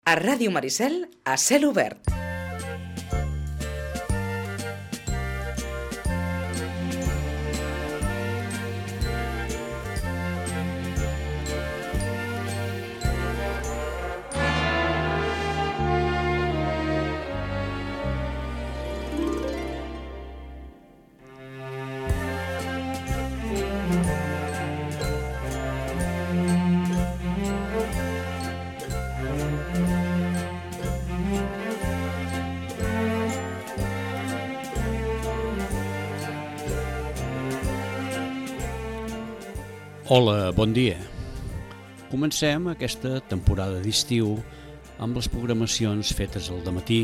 A Ràdio Maricel, a cel obert. Hola, bon dia. Comencem aquesta temporada d'estiu amb les programacions fetes al dematí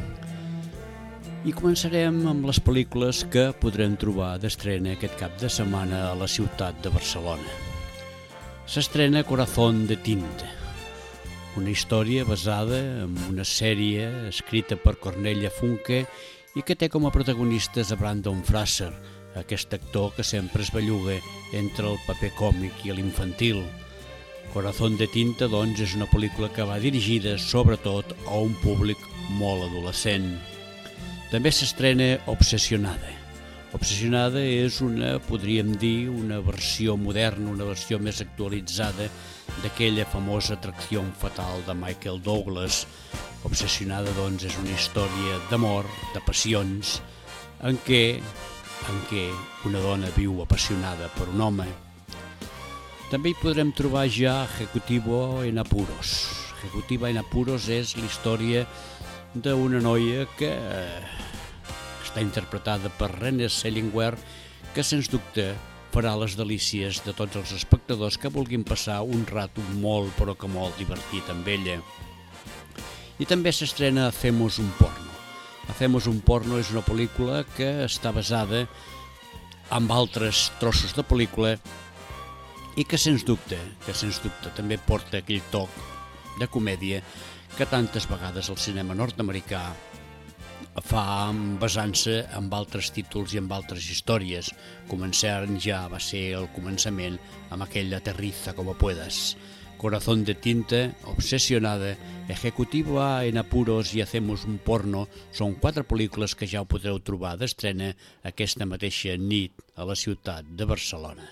i començarem amb les pel·lícules que podrem trobar d'estrena aquest cap de setmana a la ciutat de Barcelona. S'estrena Corazón de Tinta, una història basada en una sèrie escrita per Cornelia Funke i que té com a protagonistes a Brandon Fraser, aquest actor que sempre es belluga entre el paper còmic i l'infantil. Corazón de Tinta, doncs, és una pel·lícula que va dirigida sobretot a un públic molt adolescent. També s'estrena Obsessionada. Obsessionada és podríem dir, una versió moderna, una versió més actualitzada d'aquella famosa Atracció fatal de Michael Douglas. Obsessionada, doncs, és una història d'amor, de passions, en què una dona viu apassionada per un home. També hi podrem trobar ja Ejecutivo en Apuros. Ejecutiva en Apuros és la història d'una noia que està interpretada per Renée Zellweger, que sens dubte farà les delícies de tots els espectadors que vulguin passar un rato molt però que molt divertit amb ella. I també s'estrena Hacemos un porno. Hacemos un porno és una pel·lícula que està basada en altres trossos de pel·lícula i que sens dubte també porta aquell toc de comèdia que tantes vegades el cinema nord-americà fa basant-se en altres títols i en altres històries. Començant ja va ser el començament amb aquell Aterriza como puedas. Corazón de Tinta, Obsessionada, Ejecutiva en Apuros i Hacemos un porno són 4 pel·lícules que ja ho podreu trobar d'estrena aquesta mateixa nit a la ciutat de Barcelona.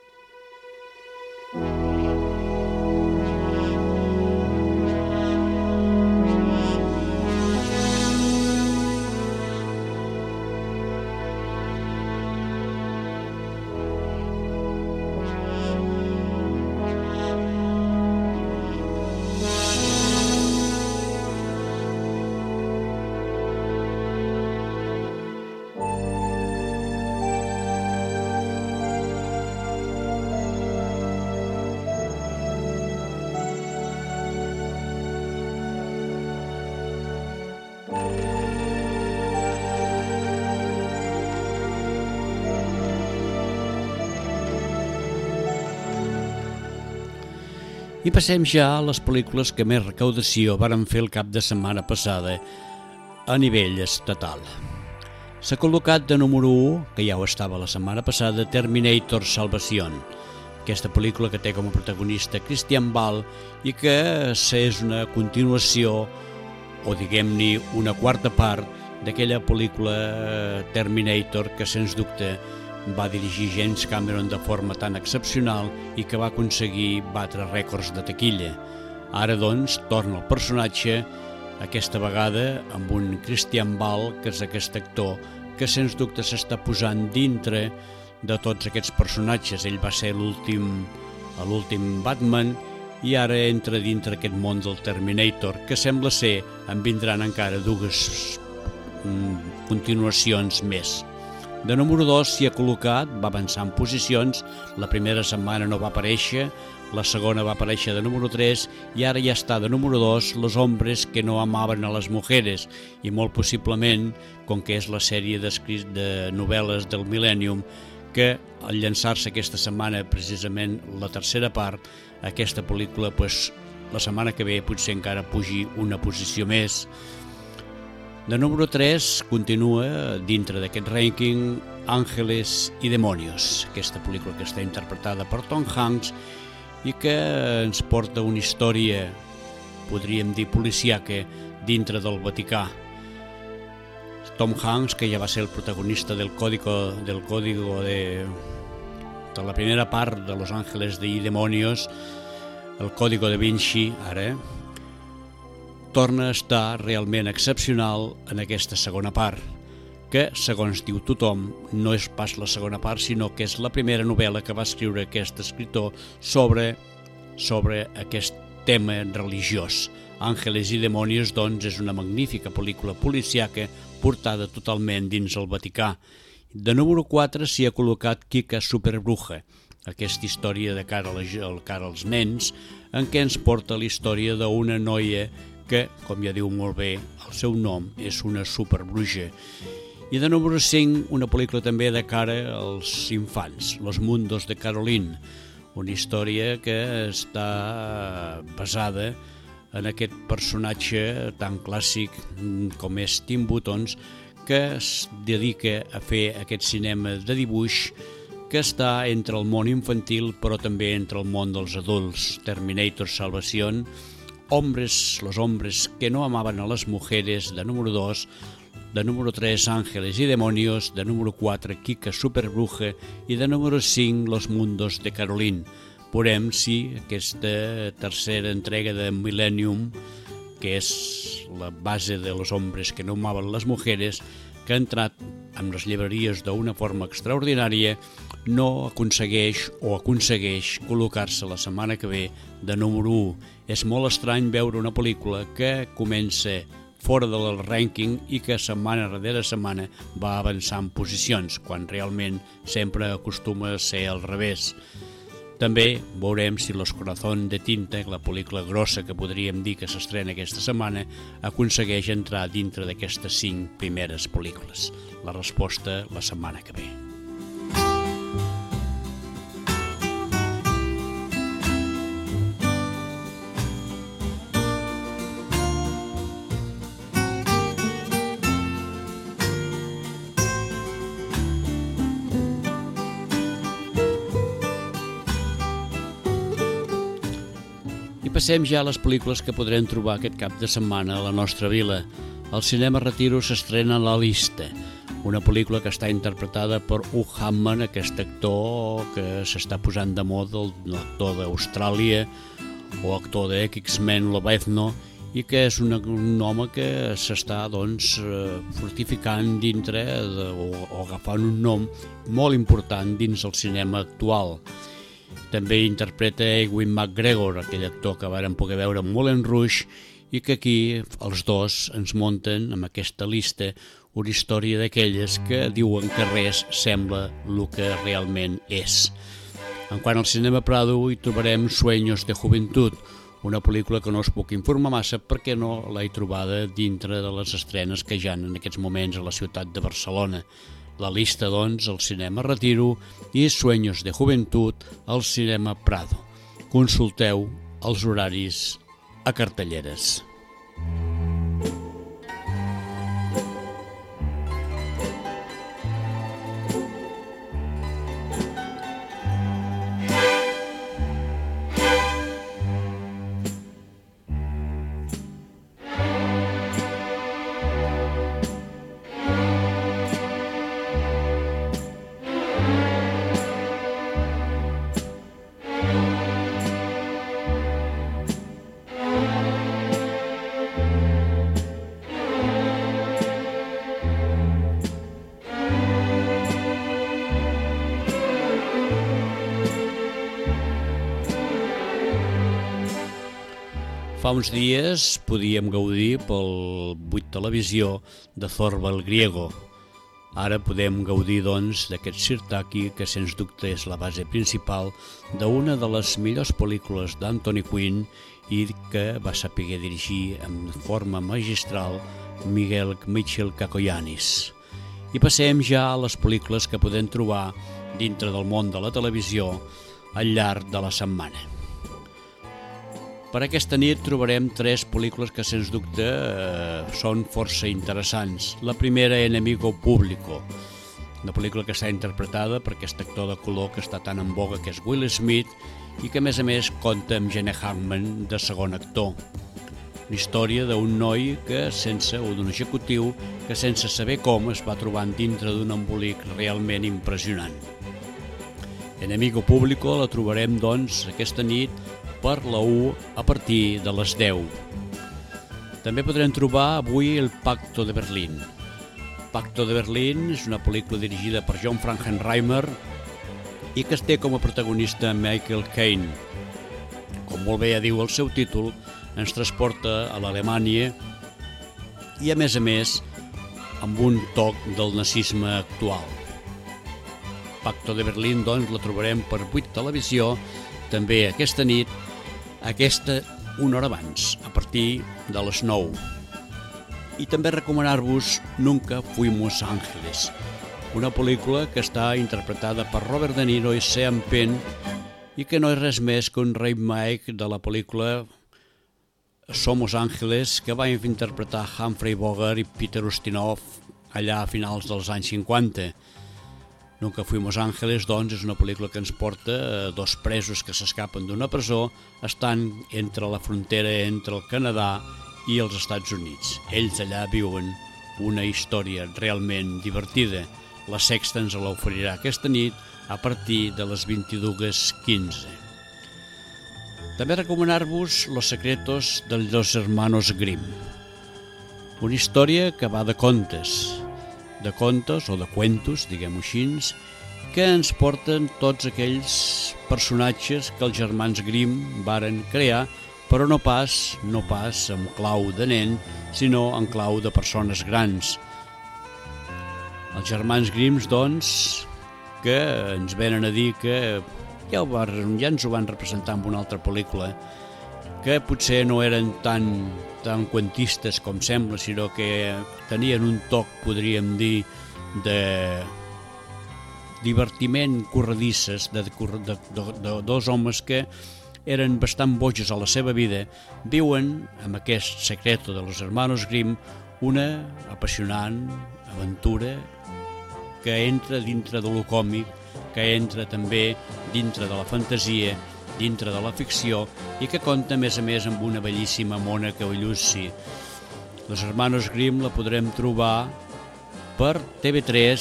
I passem ja a les pel·lícules que més recaudació varen fer el cap de setmana passada a nivell estatal. S'ha col·locat de número 1, que ja ho estava la setmana passada, Terminator Salvación, aquesta pel·lícula que té com a protagonista Christian Bale i que és una continuació, o diguem-ne una quarta part, d'aquella pel·lícula Terminator que sens dubte va dirigir James Cameron de forma tan excepcional i que va aconseguir batre rècords de taquilla. Ara, doncs, torna el personatge, aquesta vegada amb un Christian Bale, que és aquest actor que sens dubte s'està posant dintre de tots aquests personatges. Ell va ser l'últim Batman i ara entra dintre aquest món del Terminator, que sembla ser en vindran encara 2 continuacions més. De número 2 s'hi ha col·locat, va avançar en posicions, la primera setmana no va aparèixer, la segona va aparèixer de número 3 i ara ja està de número 2 Los hombres que no amaven a les mujeres, i molt possiblement, com que és la sèrie de novel·les del Millennium, que al llançar-se aquesta setmana precisament la tercera part, aquesta pel·lícula la setmana que ve potser encara pugi una posició més. De número 3 continua dintre d'aquest rànquing Ángeles y Demonios, aquesta pel·lícula que està interpretada per Tom Hanks i que ens porta una història podríem dir, policíaca dintre del Vaticà. Tom Hanks, que ja va ser el protagonista del código de la primera part de Los Ángeles y Demonios, el Código da Vinci, ara, torna a estar realment excepcional en aquesta segona part, que, segons diu tothom, no és pas la segona part, sinó que és la primera novel·la que va escriure aquest escriptor sobre aquest tema religiós. Ángeles y Demonios, doncs, és una magnífica pel·lícula policíaca portada totalment dins el Vaticà. De número 4 s'hi ha col·locat Kika Superbruja, aquesta història de cara als nens, en què ens porta la història d'una noia que, com ja diu molt bé, el seu nom és una superbruja. I de número 5, una pel·lícula també de cara als infants, Los Mundos de Caroline, una història que està basada en aquest personatge tan clàssic com és Tim Burton, que es dedica a fer aquest cinema de dibuix que està entre el món infantil però també entre el món dels adults. Terminator Salvación, Los hombres que no amaban a las mujeres, de número 2, de número 3, Ángeles y Demonios, de número 4, Kika Superbruja i de número 5, Los Mundos de Caroline. Veurem si aquesta tercera entrega de Millennium, que és la base de Los hombres que no amaven les mujeres, que ha entrat en les llibreries d'una forma extraordinària, no aconsegueix col·locar-se la setmana que ve de número 1. És molt estrany veure una pel·lícula que comença fora del rànquing i que setmana darrere setmana va avançar en posicions, quan realment sempre acostuma a ser al revés. També veurem si Los Corazón de Tinta, la pel·lícula grossa que podríem dir que s'estrena aquesta setmana, aconsegueix entrar dintre d'aquestes 5 primeres pel·lícules. La resposta la setmana que ve. Passem ja a les pel·lícules que podrem trobar aquest cap de setmana a la nostra vila. Al Cinema Retiro s'estrena La Lista, una pel·lícula que està interpretada per Hugh Jackman, aquest actor que s'està posant de moda, l'actor d'Austràlia o actor de X-Men Lobezno, i que és un home que s'està fortificant dintre o agafant un nom molt important dins el cinema actual. També interpreta Ewan McGregor, aquell actor que vàrem poder veure en Moulin Rouge, i que aquí els dos ens munten amb aquesta lista una història d'aquelles que diuen que res sembla el que realment és. En quant al Cinema Prado hi trobarem Sueños de Juventud, una pel·lícula que no us puc informar massa perquè no l'he trobada dintre de les estrenes que hi ha en aquests moments a la ciutat de Barcelona. La Lista, doncs, al Cinema Retiro i Sueños de Juventud al Cinema Prado. Consulteu els horaris a cartelleres. Fa uns dies podíem gaudir pel 8 Televisió de Zorba el Griego. Ara podem gaudir, doncs, d'aquest Sirtaki, que sens dubte és la base principal d'una de les millors pel·lícules d'Anthony Quinn i que va saber dirigir en forma magistral Michel Kakoyannis. I passem ja a les pel·lícules que podem trobar dintre del món de la televisió al llarg de la setmana. Per aquesta nit trobarem 3 pel·lícules que, sens dubte, són força interessants. La primera, Enemigo Público, una pel·lícula que està interpretada per aquest actor de color que està tan en boga, que és Will Smith, i que, a més, compta amb Gene Hackman de segon actor. una història d'un noi o d'un executiu que sense saber com es va trobant dintre d'un embolic realment impressionant. Enemigo Público la trobarem, doncs, aquesta nit per la 1 a partir de les 10. També podrem trobar avui el Pacto de Berlín. Pacto de Berlín és una pel·lícula dirigida per John Frankenheimer i que es té com a protagonista Michael Caine. Com molt bé ja diu el seu títol, ens transporta a l'Alemanya i, a més, amb un toc del nazisme actual. Pacto de Berlín, doncs, la trobarem per 8 Televisió, també aquesta nit, una hora abans, a partir de les 9. I també recomanar-vos Nunca Fuimos Ángeles, una pel·lícula que està interpretada per Robert De Niro i Sean Penn i que no és res més que un remake de la pel·lícula Somos Ángeles, que va interpretar Humphrey Bogart i Peter Ustinov allà a finals dels anys 50. Nunca Fuimos Ángeles, doncs, és una pel·lícula que ens porta a dos presos que s'escapen d'una presó, estan entre la frontera entre el Canadà i els Estats Units. Ells allà viuen una història realment divertida. La Sexta ens l'oferirà aquesta nit a partir de les 22:15. També recomanar-vos Los secretos de los hermanos Grimm, una història que va de contes o de cuentos, diguem-ho així, que ens porten tots aquells personatges que els germans Grimm varen crear, però no pas amb clau de nen, sinó en clau de persones grans. Els germans Grimm, doncs, que ens venen a dir que ja ens ho van representar en una altra pel·lícula, que potser no eren tan cuentistes com sembla, sinó que tenien un toc, podríem dir, de divertiment corredisses, de dos homes que eren bastant boges a la seva vida, viuen amb aquest secreto de los hermanos Grimm una apassionant aventura que entra dintre de lo còmic, que entra també dintre de la fantasia, dintre de la ficció i que compta, a més, amb una bellíssima Mònica Bellucci. Los hermanos Grimm la podrem trobar per TV3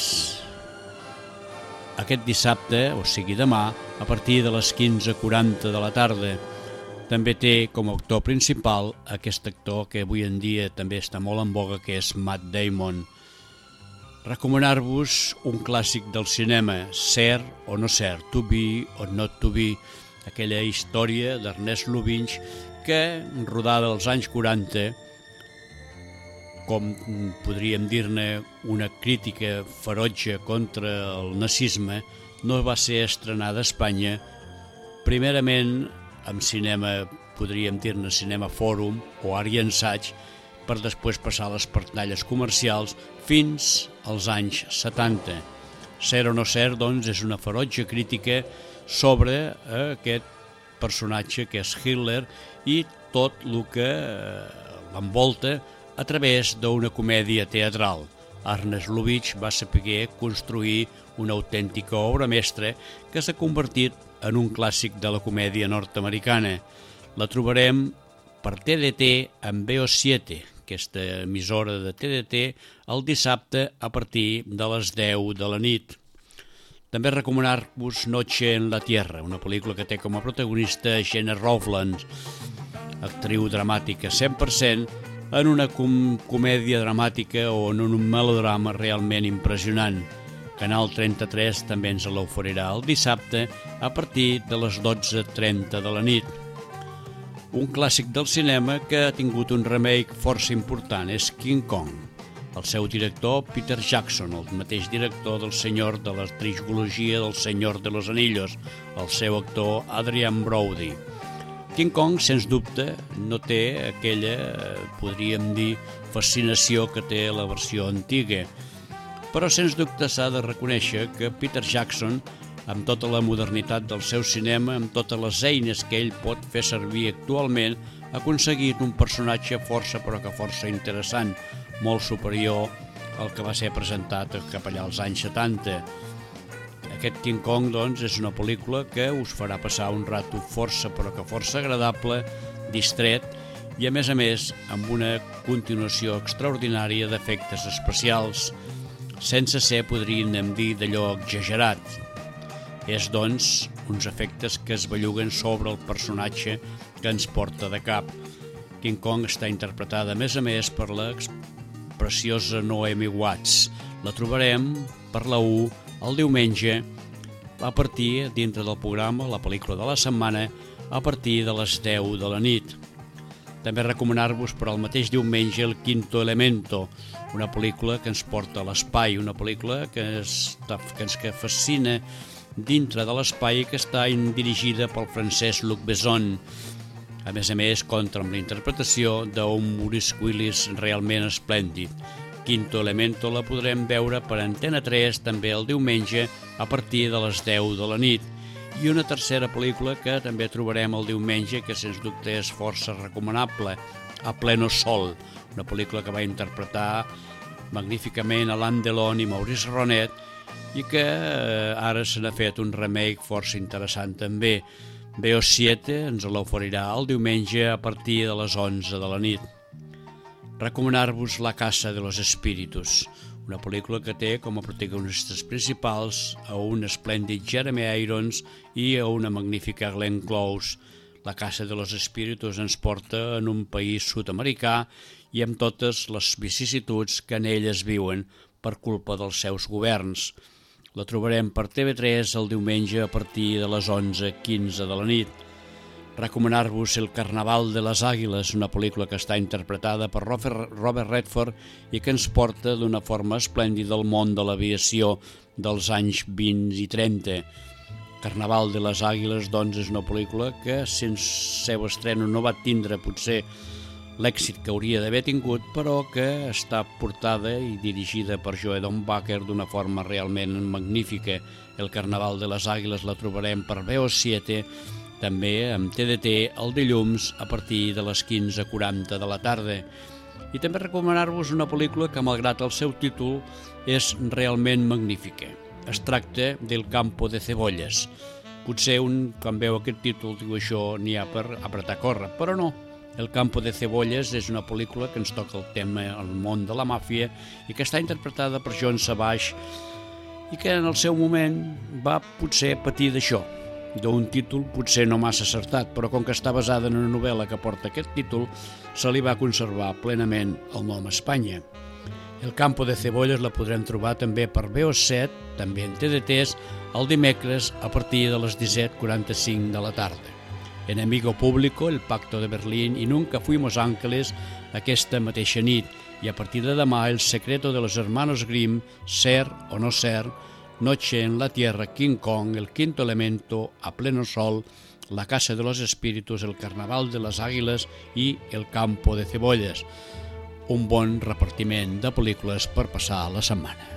aquest dissabte, o sigui demà, a partir de les 15:40 de la tarda. També té com a actor principal aquest actor que avui en dia també està molt en boga, que és Matt Damon. Recomanar-vos un clàssic del cinema, Ser o no ser, To be or not to be, aquella història d'Ernest Lubitsch que, rodada als anys 40, com podríem dir-ne una crítica ferotge contra el nazisme, no va ser estrenada a Espanya, primerament amb cinema, podríem dir-ne cinema fòrum o art i ensaig, per després passar a les pantalles comercials fins als anys 70. Ser o no ser, doncs, és una ferotge crítica sobre aquest personatge que és Hitler i tot el que l'envolta a través d'una comèdia teatral. Ernest Lubitsch va saber construir una autèntica obra mestra que s'ha convertit en un clàssic de la comèdia nord-americana. La trobarem per TDT en VO7, aquesta emissora de TDT, el dissabte a partir de les 10 de la nit. També recomanar-vos Noche en la Tierra, una pel·lícula que té com a protagonista Gena Rowlands, actriu dramàtica 100%, en una comèdia dramàtica o en un melodrama realment impressionant. Canal 33 també ens l'oferirà el dissabte a partir de les 12:30 de la nit. Un clàssic del cinema que ha tingut un remake força important és King Kong. El seu director, Peter Jackson, el mateix director del senyor de la trilogia del Senyor de los Anillos, el seu actor Adrian Brody. King Kong, sens dubte, no té aquella, podríem dir, fascinació que té la versió antiga, però sens dubte s'ha de reconèixer que Peter Jackson, amb tota la modernitat del seu cinema, amb totes les eines que ell pot fer servir actualment, ha aconseguit un personatge força interessant, molt superior al que va ser presentat cap allà als anys 70. Aquest King Kong, doncs, és una pel·lícula que us farà passar un rato força agradable, distret, i a més amb una continuació extraordinària d'efectes especials, sense ser, podríem dir, d'allò exagerat. És, doncs, uns efectes que es belluguen sobre el personatge que ens porta de cap. King Kong està interpretada, a més, per la preciosa Naomi Watts. La trobarem per la 1 el diumenge, a partir, dintre del programa, la pel·lícula de la setmana, a partir de les 10 de la nit. També recomanar-vos per al mateix diumenge El Quinto Elemento, una pel·lícula que ens porta a l'espai, una pel·lícula que ens fascina dintre de l'espai, que està dirigida pel francès Luc Besson. A més, compta amb la interpretació d'un Bruce Willis realment esplèndid. Quinto Elemento la podrem veure per Antena 3 també el diumenge a partir de les 10 de la nit. I una tercera pel·lícula que també trobarem el diumenge, que sens dubte és força recomanable, A Pleno Sol, una pel·lícula que va interpretar magníficament Alain Delon i Maurice Ronet i que ara se n'ha fet un remake força interessant també. BO7 ens l'oferirà el diumenge a partir de les 11 de la nit. Recomanar-vos La Casa de los Espíritus, una pel·lícula que té com a protagonistes principals a un esplèndid Jeremy Irons i a una magnífica Glenn Close. La Casa de los Espíritus ens porta en un país sud-americà i amb totes les vicissituds que en ell es viuen per culpa dels seus governs. La trobarem per TV3 el diumenge a partir de les 11:15 de la nit. Recomanar-vos El Carnaval de les Àguiles, una pel·lícula que està interpretada per Robert Redford i que ens porta d'una forma esplèndida al món de l'aviació dels anys 20 i 30. Carnaval de les Àguiles, doncs, és una pel·lícula que sense seu estreno no va tindre potser l'èxit que hauria d'haver tingut, però que està portada i dirigida per Joe Don Baker d'una forma realment magnífica. El Carnaval de les Àguiles la trobarem per BO7, també amb TDT el dilluns a partir de les 15:40 de la tarda. I també recomanar-vos una pel·lícula que, malgrat el seu títol, és realment magnífica. Es tracta del Campo de Cebolles. Potser quan veu aquest títol diu això n'hi ha per apretar córrer, però no. El Campo de Cebolles és una pel·lícula que ens toca el tema al món de la màfia i que està interpretada per John Savage i que en el seu moment va potser patir d'això, d'un títol potser no massa acertat, però com que està basada en una novel·la que porta aquest títol, se li va conservar plenament el nom Espanya. El Campo de Cebolles la podrem trobar també per BO7, també en TDTs, el dimecres a partir de les 17:45 de la tarda. Enemigo Público, El Pacto de Berlín i Nunca Fuimos Ángeles aquesta mateixa nit, i a partir de demà El Secreto de los Hermanos Grimm, Ser o no ser, Noche en la Tierra, King Kong, El Quinto Elemento, A Pleno Sol, La Casa de los Espíritus, El Carnaval de les Àguiles i El Campo de Cebolles. Un bon repartiment de pel·lícules per passar la setmana.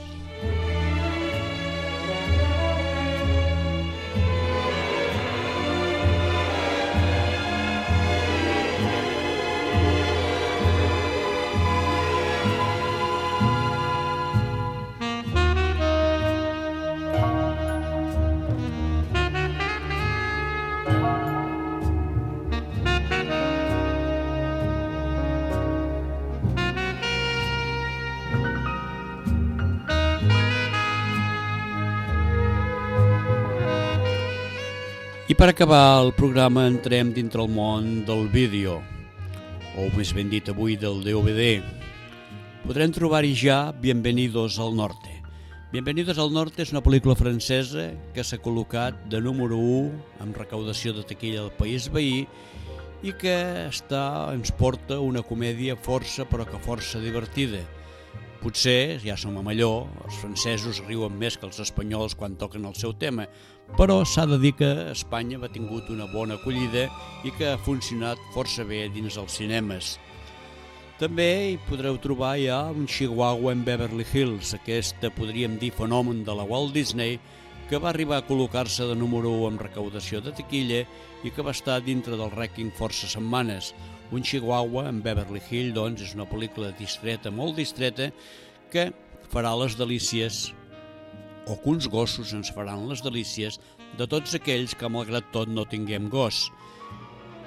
I per acabar el programa entrem dintre el món del vídeo, o més ben dit avui del DVD. Podrem trobar-hi ja Bienvenidos al Norte. Bienvenidos al Norte és una pel·lícula francesa que s'ha col·locat de número 1 amb recaudació de taquilla del país veí i que ens porta una comèdia força però que força divertida. Potser, ja som a Malló, els francesos riuen més que els espanyols quan toquen el seu tema, però s'ha de dir que Espanya ha tingut una bona acollida i que ha funcionat força bé dins els cinemes. També hi podreu trobar ja un Chihuahua en Beverly Hills, aquesta, podríem dir, fenomen de la Walt Disney, que va arribar a col·locar-se de número 1 amb recaudació de taquilla i que va estar dintre del rànquing força setmanes. Un Chihuahua en Beverly Hills, doncs, és una pel·lícula distreta, molt distreta, que farà les delícies, o que uns gossos ens faran les delícies, de tots aquells que, malgrat tot, no tinguem gos.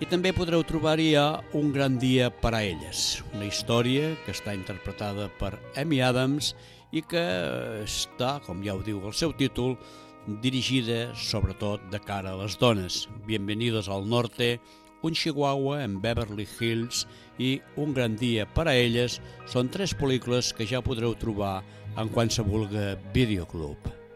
I també podreu trobar-hi Un gran dia per a elles, una història que està interpretada per Amy Adams i que està, com ja ho diu el seu títol, dirigida sobretot de cara a les dones. Bienvenidos al Norte, Un Chihuahua en Beverly Hills i Un gran dia per a elles són 3 pel·lícules que ja podreu trobar en qualsevol videoclub.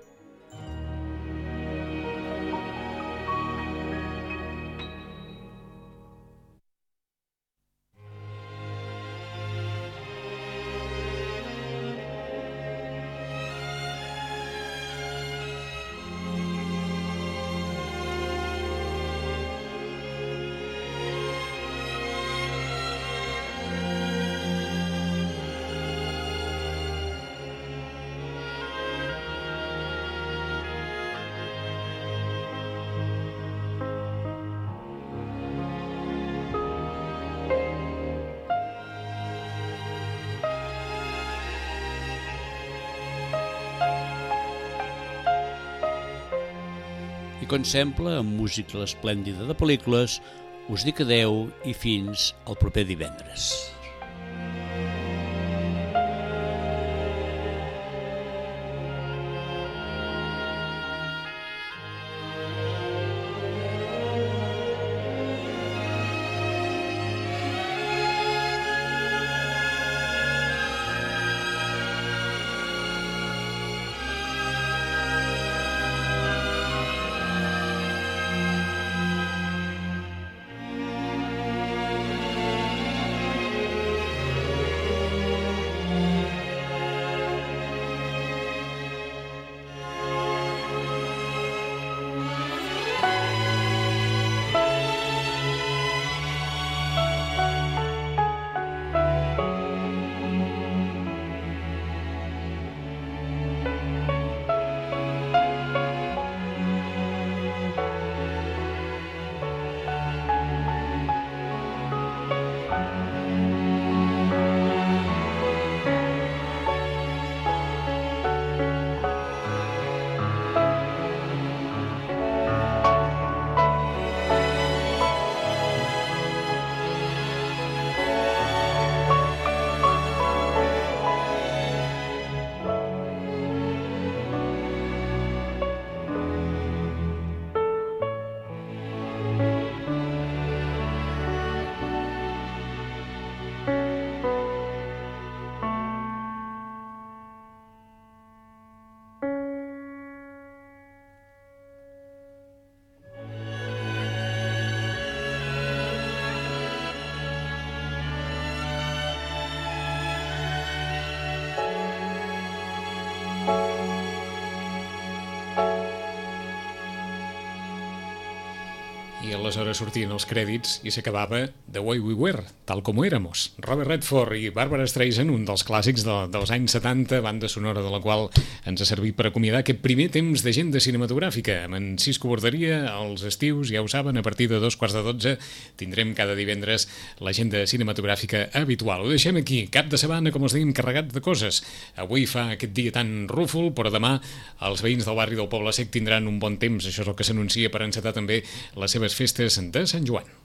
I com sempre, amb música esplèndida de pel·lícules, us dic adeu i fins al proper divendres. I aleshores sortien els crèdits i s'acabava The Way We Were, tal com éramos. Robert Redford i Barbara Streisand, un dels clàssics dels anys 70, banda sonora de la qual ens ha servit per acomiadar aquest primer temps d'agenda cinematogràfica. Amb en Cisco Borderia, els estius, ja ho saben, a partir de 11:45 tindrem cada divendres l'agenda cinematogràfica habitual. Ho deixem aquí, cap de setmana, com els dèiem, carregat de coses. Avui fa aquest dia tan rúfol, però demà els veïns del barri del Poble Sec tindran un bon temps. Això és el que s'anuncia per encetar també les seves festes de Sant Joan.